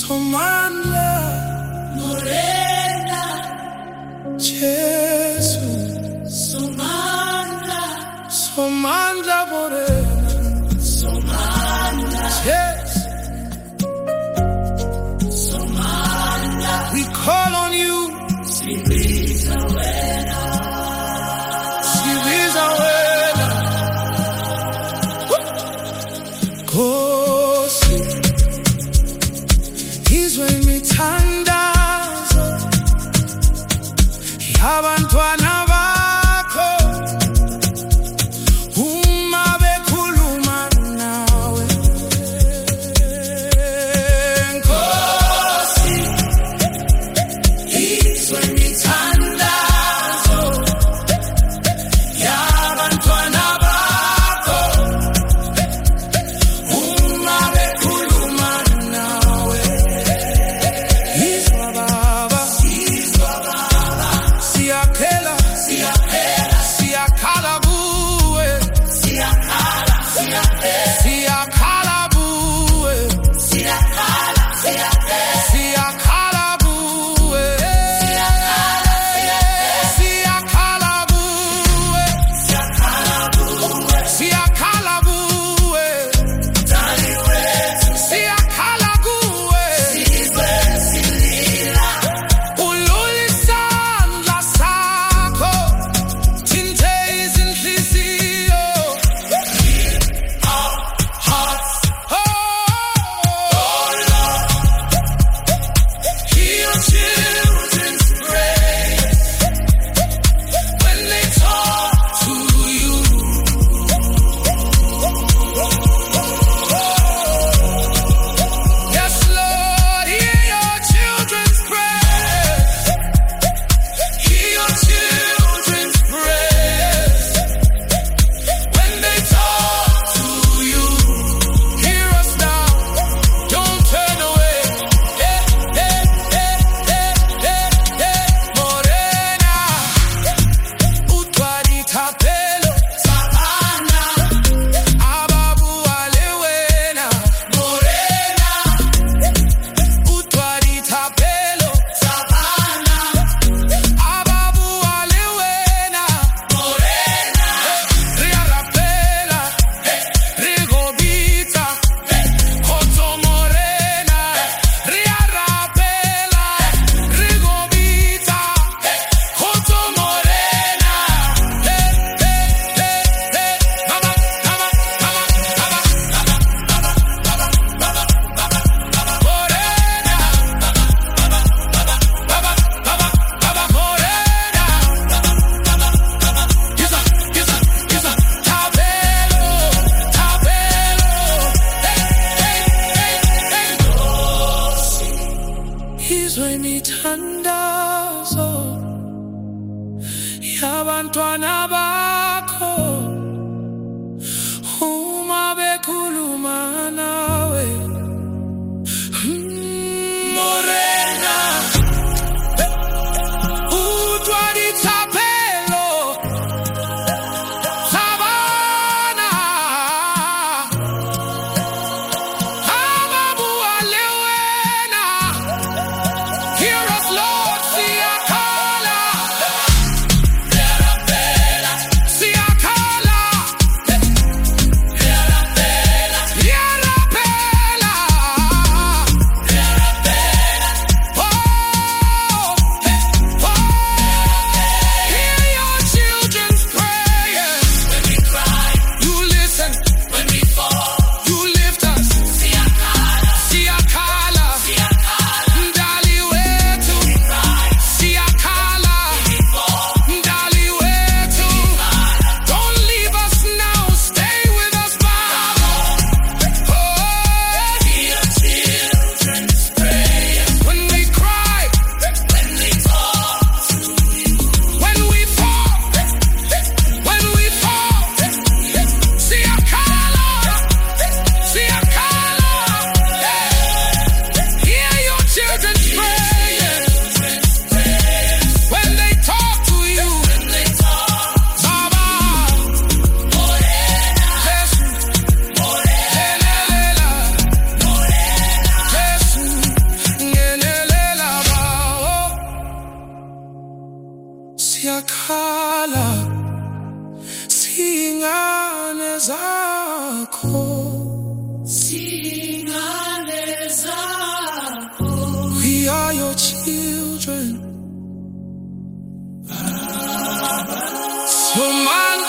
Somanda Morena Jesus Somanda Morena Somanda Jesus Somanda we call on you Sibisa Wena Kosi Izwe imithandazo yabantwana bakho uma bekhuluma nawe Kosi izwe imithandazo yabantwana bakho uma bekhuluma nawe izwa baba siyakhala kuwe siyakhala kuwe siyakhala kuwe siyakhala kuwe siyakhala kuwe Dali wethu siyakhala kuwe sizwe silila ulula isandla sakho thinte izinhliziyo our hearts oh Lord hear your children's praise when they talk to you yes Lord hear your children's praise hear your children's praise when they talk to you hear us now don't turn away Morena utwadita pelo Savana ababu alewena Morena utwadita pelo Savana ababu alewena Morena riarapela rigobita Koto Morena riarapela rigobita Koto Morena mama izwe imithandazo yabantwana bakho uma bekhuluma nawe Morena utwadita pelo Savana ababu alewena hear us Lord siyakhala zako. We are your children. So my